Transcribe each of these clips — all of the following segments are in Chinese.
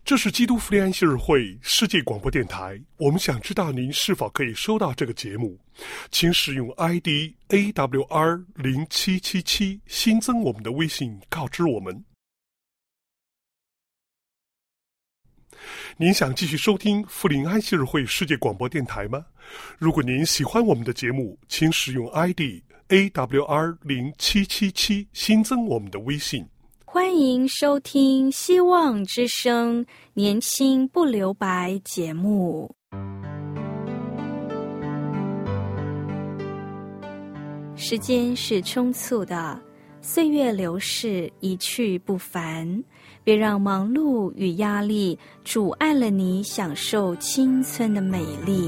这是基督福音安息日会世界广播电台，我们想知道您是否可以收到这个节目，请使用 ID AWR0777 新增我们的微信告知我们。您想继续收听福林安息日会世界广播电台吗？如果您喜欢我们的节目，请使用 ID AWR0777 新增我们的微信。 欢迎收听希望之声年轻不留白节目。时间是匆促的，岁月流逝，一去不返，别让忙碌与压力阻碍了你享受青春的美丽。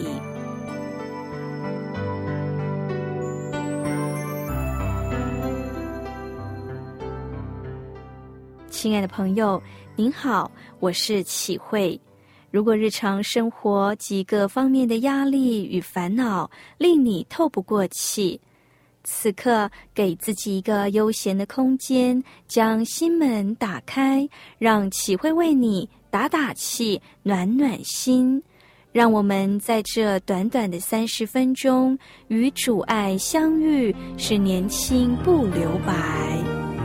亲爱的朋友，您好，我是启慧。如果日常生活几个方面的压力与烦恼令你透不过气，此刻给自己一个悠闲的空间，将心门打开，让启慧为你打打气，暖暖心。让我们在这短短的30分钟与主爱相遇，使年轻不留白。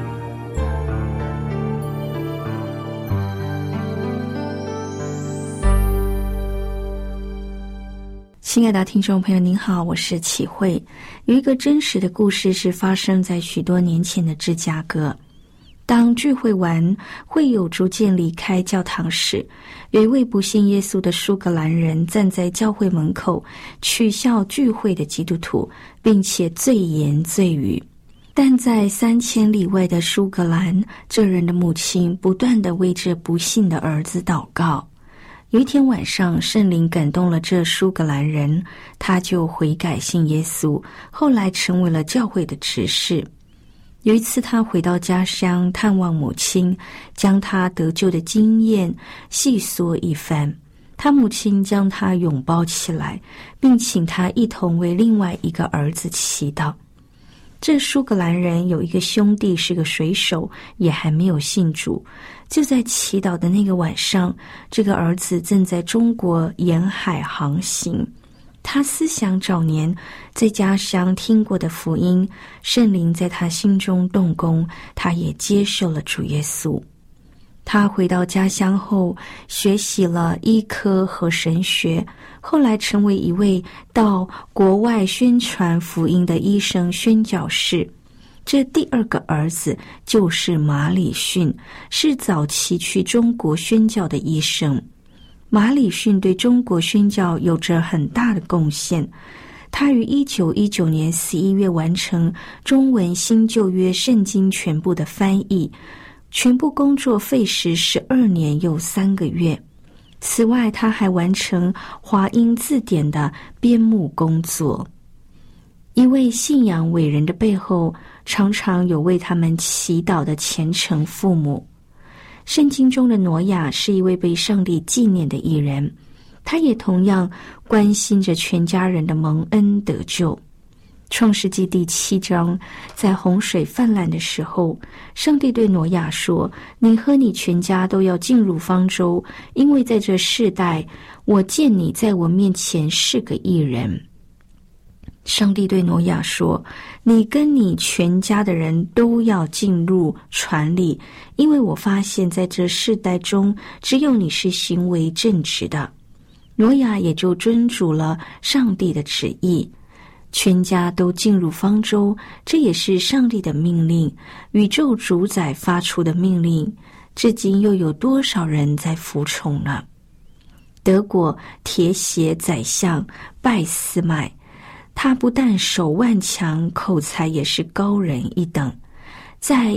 亲爱的听众朋友您好，我是启慧。有一个真实的故事是发生在许多年前的芝加哥。当聚会完，会友逐渐离开教堂时，有一位不信耶稣的苏格兰人站在教会门口，取笑聚会的基督徒，并且罪言罪语。但在3000里外的苏格兰，这人的母亲不断地为这不信的儿子祷告。有一天晚上，圣灵感动了这苏格兰人，他就悔改信耶稣，后来成为了教会的执事。有一次他回到家乡探望母亲，将他得救的经验细说一番。他母亲将他拥抱起来，并请他一同为另外一个儿子祈祷。这苏格兰人有一个兄弟是个水手，也还没有信主。就在祈祷的那个晚上，这个儿子正在中国沿海航行。他思想早年在家乡听过的福音，圣灵在他心中动工，他也接受了主耶稣。他回到家乡后，学习了医科和神学，后来成为一位到国外宣传福音的医生宣教士。这第二个儿子就是马礼逊，是早期去中国宣教的医生。马礼逊对中国宣教有着很大的贡献。他于1919年11月完成中文新旧约圣经全部的翻译，全部工作费时12年又3个月。此外，他还完成华英字典的编目工作。一位信仰伟人的背后，常常有为他们祈祷的虔诚父母。圣经中的挪亚是一位被上帝纪念的义人，他也同样关心着全家人的蒙恩得救。创世纪第7章，在洪水泛滥的时候，上帝对挪亚说：你和你全家都要进入方舟，因为在这世代，我见你在我面前是个义人。上帝对挪亚说：你跟你全家的人都要进入船里，因为我发现在这世代中，只有你是行为正直的。挪亚也就遵主了上帝的旨意，全家都进入方舟，这也是上帝的命令，宇宙主宰发出的命令，至今又有多少人在服从呢？德国铁血宰相拜斯麦，他不但手腕强，口才也是高人一等。在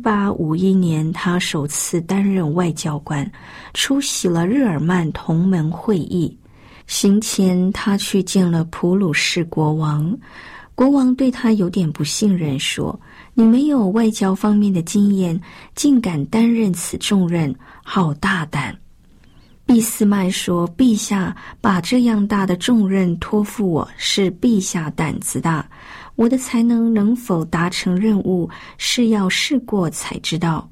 1851年，他首次担任外交官，出席了日耳曼同盟会议。行前，他去见了普鲁士国王，国王对他有点不信任，说：你没有外交方面的经验，竟敢担任此重任，好大胆。俾斯麦说：陛下把这样大的重任托付我，是陛下胆子大，我的才能能否达成任务，是要试过才知道。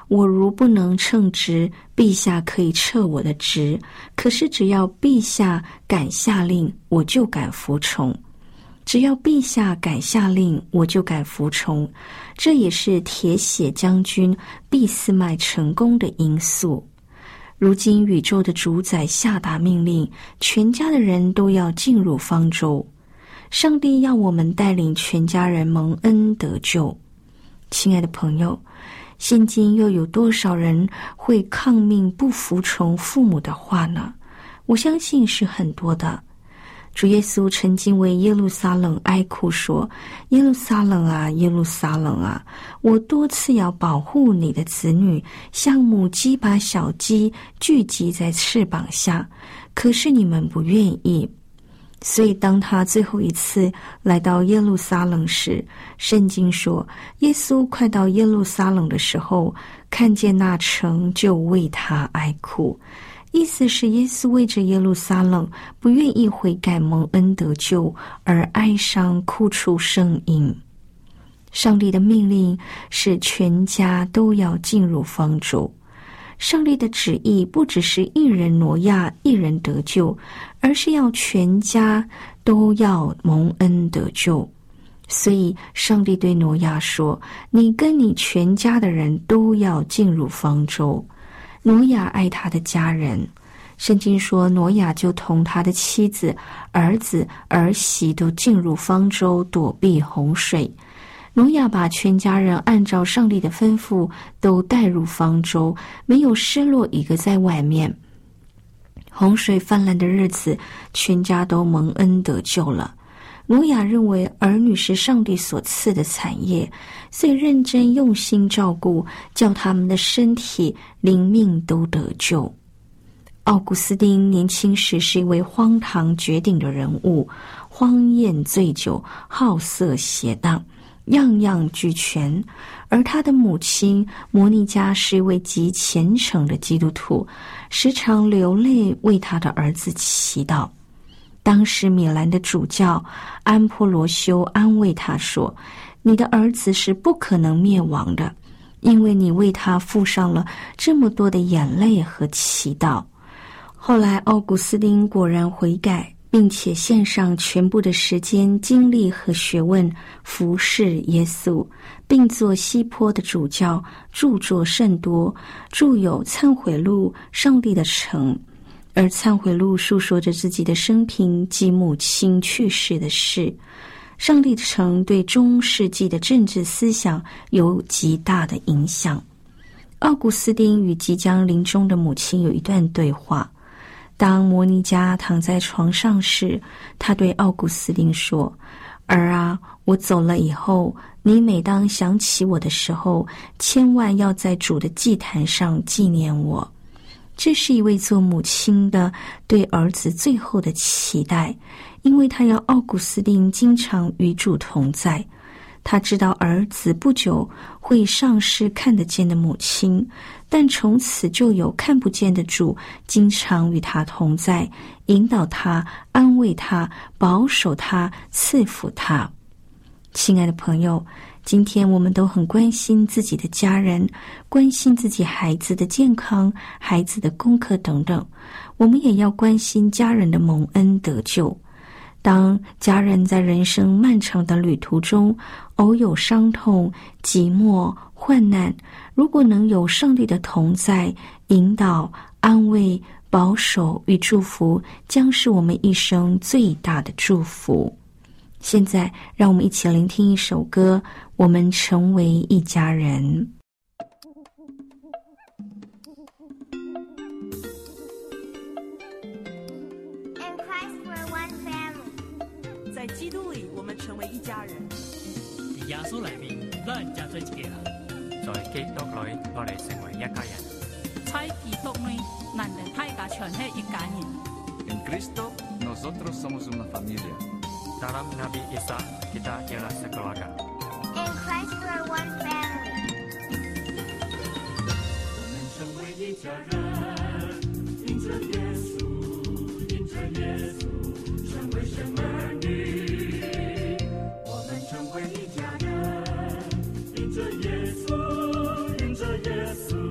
我如不能称职，陛下可以撤我的职，可是只要陛下敢下令，我就敢服从。只要陛下敢下令，我就敢服从。这也是铁血将军俾斯麦成功的因素。如今宇宙的主宰下达命令，全家的人都要进入方舟。上帝要我们带领全家人蒙恩得救。亲爱的朋友，现今又有多少人会抗命不服从父母的话呢？我相信是很多的。主耶稣曾经为耶路撒冷哀哭说：耶路撒冷啊，耶路撒冷啊，我多次要保护你的子女，像母鸡把小鸡聚集在翅膀下，可是你们不愿意。所以当他最后一次来到耶路撒冷时，圣经说，耶稣快到耶路撒冷的时候，看见那城就为他哀哭。意思是耶稣为着耶路撒冷不愿意悔改蒙恩得救而哀伤哭出声音。上帝的命令是全家都要进入方舟。上帝的旨意不只是一人挪亚一人得救，而是要全家都要蒙恩得救。所以上帝对挪亚说，你跟你全家的人都要进入方舟。挪亚爱他的家人，圣经说挪亚就同他的妻子、儿子、儿媳都进入方舟躲避洪水。挪亚把全家人按照上帝的吩咐都带入方舟，没有失落一个在外面。洪水泛滥的日子，全家都蒙恩得救了。挪亚认为儿女是上帝所赐的产业，所以认真用心照顾，叫他们的身体灵命都得救。奥古斯丁年轻时是一位荒唐绝顶的人物，荒宴醉酒，好色邪荡，样样俱全。而他的母亲摩尼迦是一位极虔诚的基督徒，时常流泪为他的儿子祈祷。当时米兰的主教安波罗修安慰他说，你的儿子是不可能灭亡的，因为你为他付上了这么多的眼泪和祈祷。后来奥古斯丁果然悔改，并且献上全部的时间、精力和学问服侍耶稣，并做西坡的主教，著作甚多，著有《忏悔录》、上帝的城。而《忏悔录》述说着自己的生平及母亲去世的事。上帝的城对中世纪的政治思想有极大的影响。奥古斯丁与即将临终的母亲有一段对话。当摩尼迦躺在床上时，他对奥古斯丁说，儿啊，我走了以后，你每当想起我的时候，千万要在主的祭坛上纪念我。这是一位做母亲的对儿子最后的期待，因为他要奥古斯丁经常与主同在。他知道儿子不久会丧失看得见的母亲，但从此就有看不见的主经常与他同在，引导他，安慰他，保守他，赐福他。亲爱的朋友，今天我们都很关心自己的家人，关心自己孩子的健康、孩子的功课等等，我们也要关心家人的蒙恩得救。当家人在人生漫长的旅途中偶有伤痛、寂寞、患难，如果能有上帝的同在、引导、安慰、保守与祝福，将是我们一生最大的祝福。现在让我们一起聆听一首歌，我们成为一家人。 在基督里，我們成為一家人。 而耶穌裏面，老人家做一家人。在基督裏，我哋成為一家人。 在基督裏，男人大家全係一家人。 En Cristo, nosotros somos una familia. Dalam Nabi Isa, kita ialah sekeluarga. In Christ we are one family. 我們成為一家人，因着耶穌，因着耶穌，成為神兒女。我們成為一家人，因着耶穌，因着耶穌。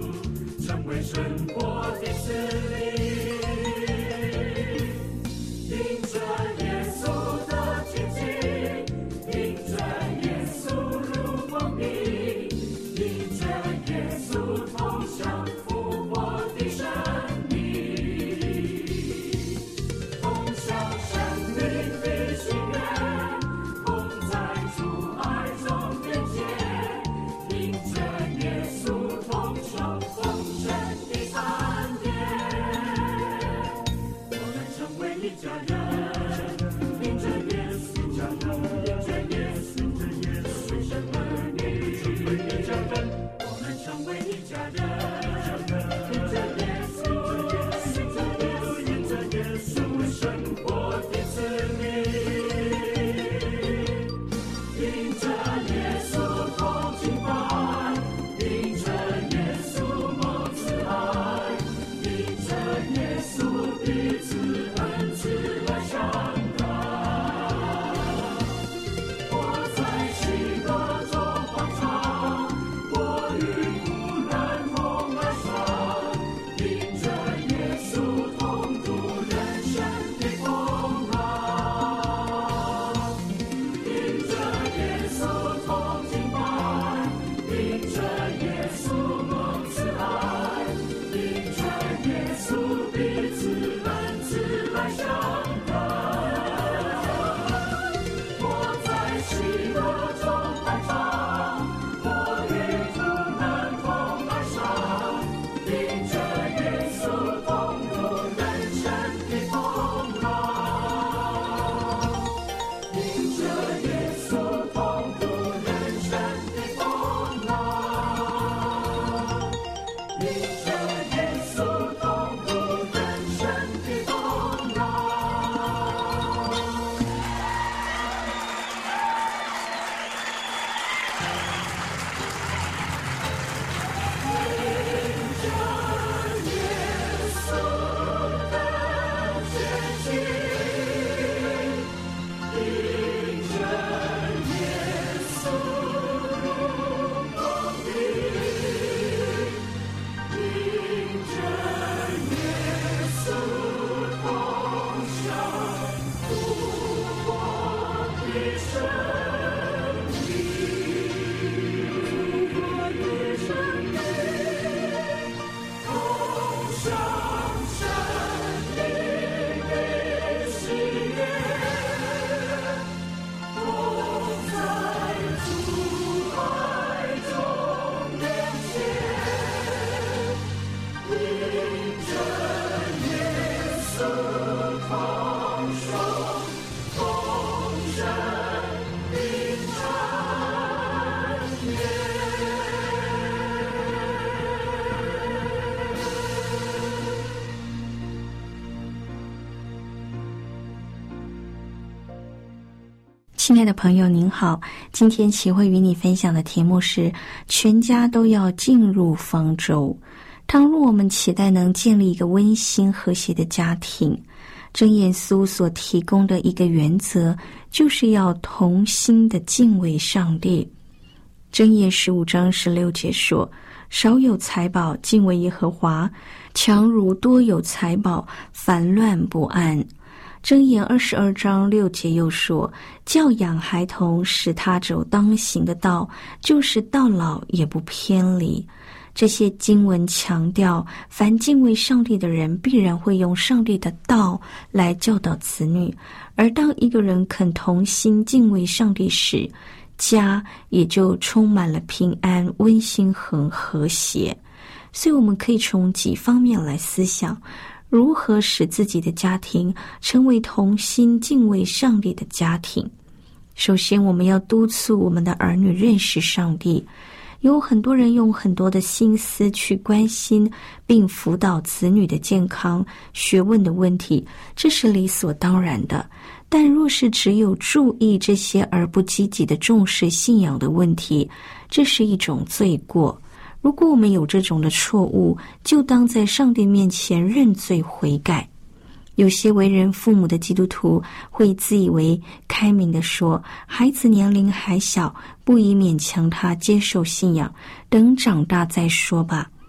亲爱的朋友您好，今天启慧与你分享的题目是全家都要进入方舟。倘若我们期待能建立一个温馨和谐的家庭，真耶稣所提供的一个原则就是要同心的敬畏上帝。箴言15章16节说，少有财宝敬畏耶和华，强如多有财宝烦乱不安。箴言22章6节又说，教养孩童使他走当行的道，就是到老也不偏离。这些经文强调，凡敬畏上帝的人必然会用上帝的道来教导子女，而当一个人肯同心敬畏上帝时，家也就充满了平安、温馨和和谐。所以我们可以从几方面来思想，如何使自己的家庭成为同心敬畏上帝的家庭。首先，我们要督促我们的儿女认识上帝。有很多人用很多的心思去关心并辅导子女的健康、学问的问题，这是理所当然的。但若是只有注意这些而不积极的重视信仰的问题，这是一种罪过。如果我们有这种的错误，就当在上帝面前认罪悔改。有些为人父母的基督徒会自以为开明地说，孩子年龄还小，不宜勉强他接受信仰，等长大再说吧。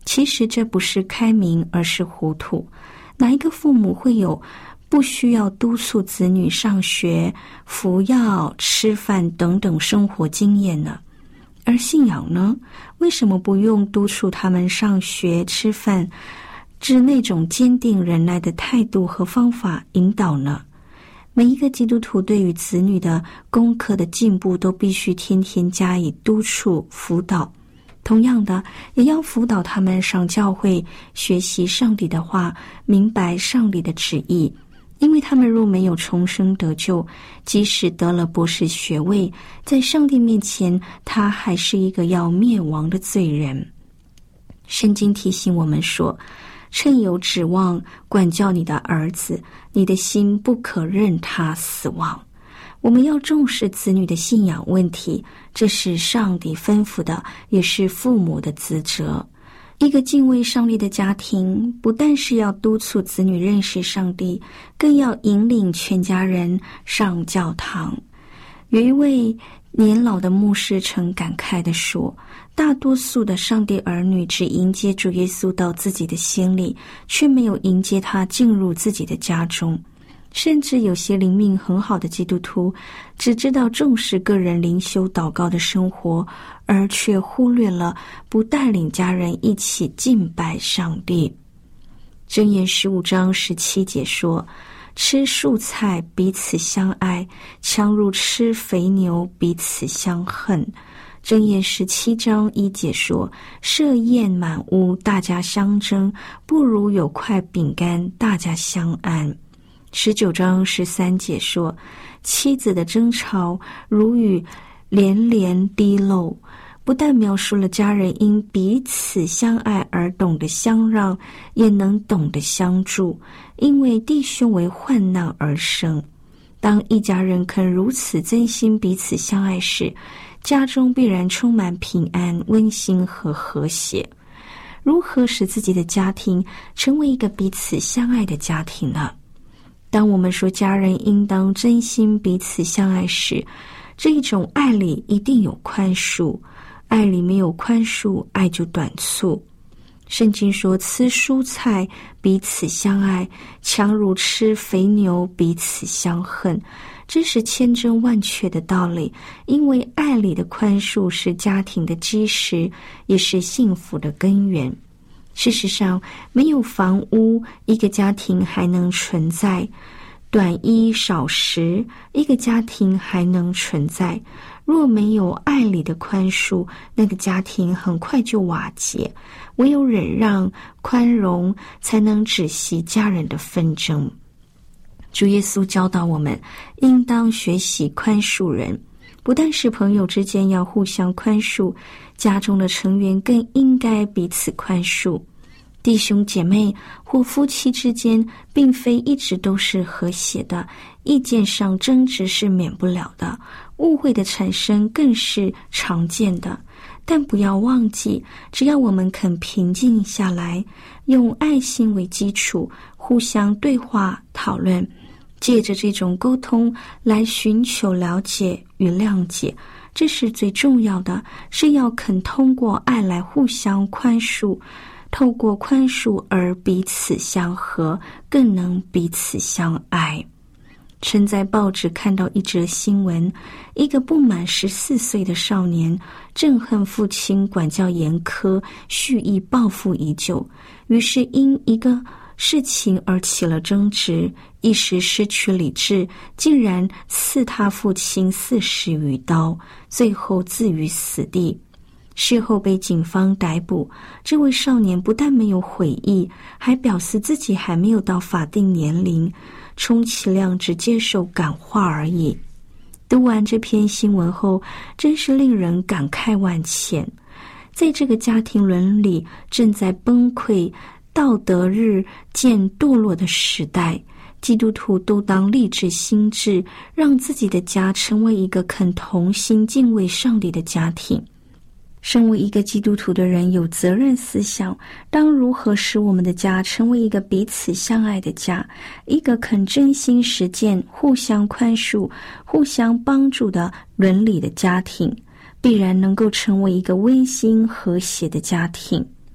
其实这不是开明，而是糊涂。哪一个父母会有不需要督促子女上学、服药、吃饭等等生活经验呢？而信仰呢？为什么不用督促他们上学、吃饭，至那种坚定忍耐的态度和方法引导呢？每一个基督徒对于子女的功课的进步都必须天天加以督促辅导，同样的也要辅导他们上教会学习上帝的话，明白上帝的旨意。因为他们若没有重生得救，即使得了博士学位，在上帝面前他还是一个要灭亡的罪人。圣经提醒我们说，趁有指望管教你的儿子，你的心不可任他死亡。我们要重视子女的信仰问题，这是上帝吩咐的，也是父母的职责。一个敬畏上帝的家庭，不但是要督促子女认识上帝，更要引领全家人上教堂。有一位年老的牧师曾感慨地说，大多数的上帝儿女只迎接主耶稣到自己的心里，却没有迎接他进入自己的家中。甚至有些灵命很好的基督徒只知道重视个人灵修祷告的生活，而却忽略了不带领家人一起敬拜上帝。箴言15章17节说，吃素菜彼此相爱，强如吃肥牛彼此相恨。箴言17章1节说，设宴满屋大家相争，不如有块饼干大家相安。19章13节说，妻子的争吵如雨连连滴漏。不但描述了家人因彼此相爱而懂得相让，也能懂得相助，因为弟兄为患难而生。当一家人肯如此真心彼此相爱时，家中必然充满平安、温馨和和谐。如何使自己的家庭成为一个彼此相爱的家庭呢？当我们说家人应当真心彼此相爱时，这一种爱里一定有宽恕，爱里没有宽恕，爱就短促。圣经说，吃蔬菜彼此相爱，强如吃肥牛彼此相恨。这是千真万确的道理，因为爱里的宽恕是家庭的基石，也是幸福的根源。事实上，没有房屋，一个家庭还能存在；短衣少食，一个家庭还能存在。若没有爱里的宽恕，那个家庭很快就瓦解。唯有忍让、宽容，才能止息家人的纷争。主耶稣教导我们，应当学习宽恕人。不但是朋友之间要互相宽恕，家中的成员更应该彼此宽恕。弟兄姐妹或夫妻之间并非一直都是和谐的，意见上争执是免不了的，误会的产生更是常见的。但不要忘记，只要我们肯平静下来，用爱心为基础，互相对话讨论，借着这种沟通来寻求了解与谅解，这是最重要的，是要肯通过爱来互相宽恕，透过宽恕而彼此相和，更能彼此相爱。曾在报纸看到一则新闻，一个不满14岁的少年憎恨父亲管教严苛，蓄意报复已久，于是因一个事情而起了争执，一时失去理智，竟然刺他父亲40余刀，最后自于死地。事后被警方逮捕，这位少年不但没有悔意，还表示自己还没有到法定年龄，充其量只接受感化而已。读完这篇新闻后，真是令人感慨万千。在这个家庭伦理正在崩溃、道德日渐堕落的时代，基督徒都当立志心志，让自己的家成为一个肯同心敬畏上帝的家庭。身为一个基督徒的人，有责任思想，当如何使我们的家成为一个彼此相爱的家，一个肯真心实践、互相宽恕、互相帮助的伦理的家庭，必然能够成为一个温馨和谐的家庭。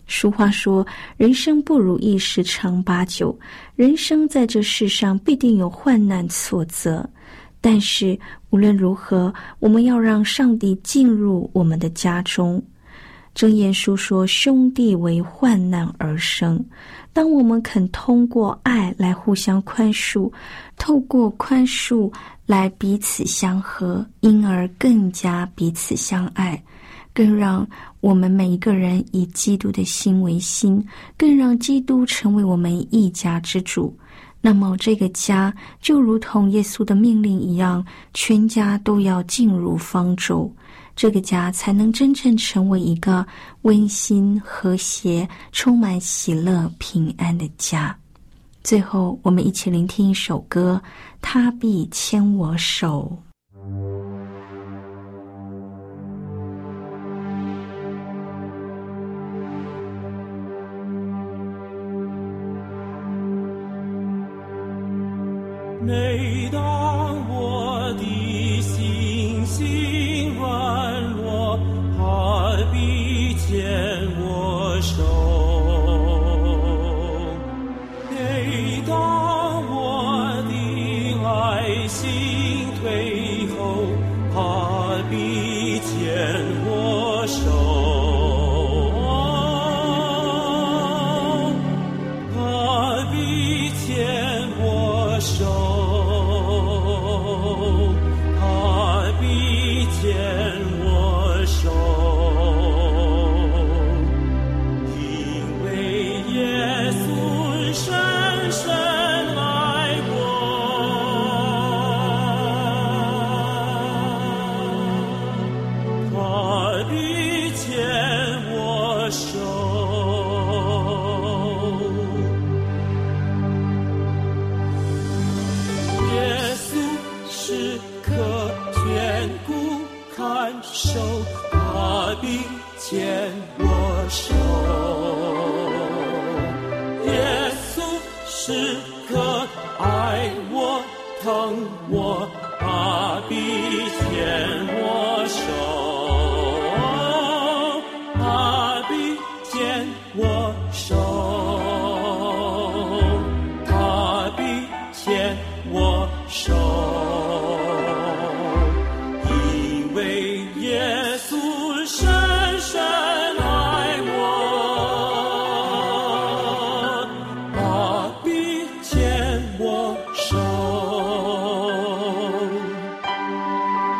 俗话说，人生不如意十常八九，人生在这世上必定有患难挫折。但是无论如何，我们要让上帝进入我们的家中。箴言书说，兄弟为患难而生。当我们肯通过爱来互相宽恕，透过宽恕来彼此相合，因而更加彼此相爱，更让我们每一个人以基督的心为心，更让基督成为我们一家之主。那么这个家就如同耶稣的命令一样，全家都要进入方舟，这个家才能真正成为一个温馨、和谐、充满喜乐、平安的家。最后，我们一起聆听一首歌，他必牵我手。 每当我的心性软弱，他必牵我手；每当我的爱心退后，他必牵我手。他必牵我手。牵我手，耶稣时刻爱我、疼我，他必牵我手，他必牵我手，他必牵我手，因为耶稣深深爱我，他必牵我手。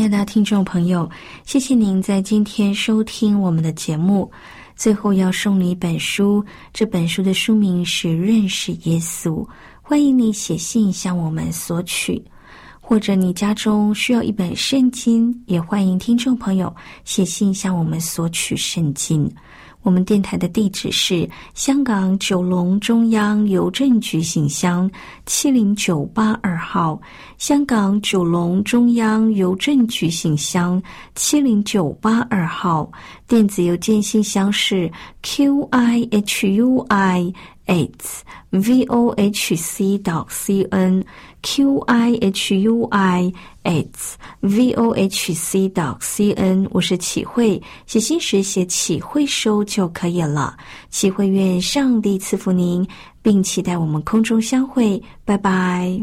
爱的听众朋友，谢谢您在今天收听我们的节目。最后要送你一本书，这本书的书名是《认识耶稣》，欢迎你写信向我们索取。或者你家中需要一本圣经，也欢迎听众朋友写信向我们索取圣经。我们电台的地址是香港九龙中央邮政局信箱70982号，香港九龍中央邮政局信箱70982號，電子郵件信箱是 qihui@vohc.cn qihui@vohc.cn。 我是启慧，写信时写启慧收就可以了。启慧愿上帝赐福您，并期待我们空中相会，拜拜。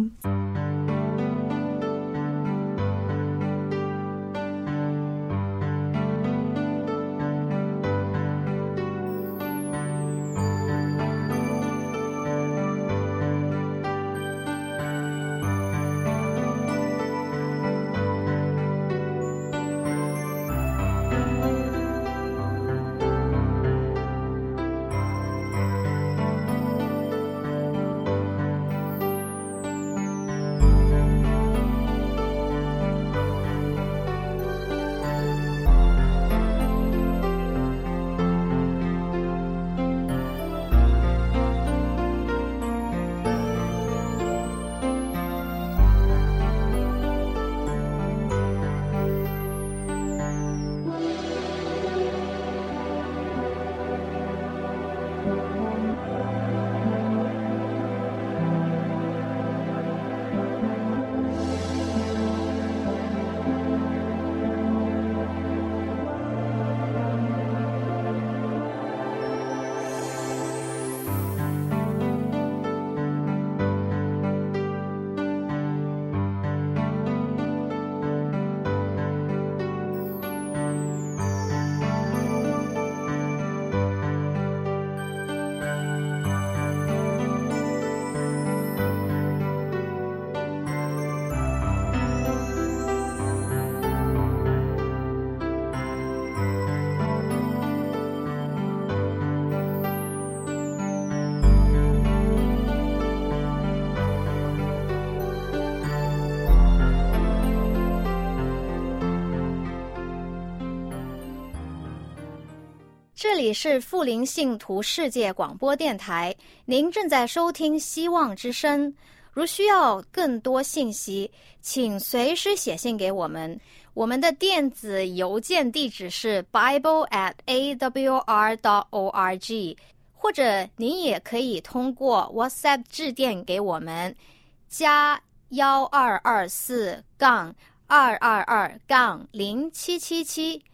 这里是富林信徒世界广播电台，您正在收听希望之声。如需要更多信息，请随时写信给我们。我们的电子邮件地址是 bible@awr.org， 或者您也可以通过 WhatsApp 致电给我们，加1224-222-0777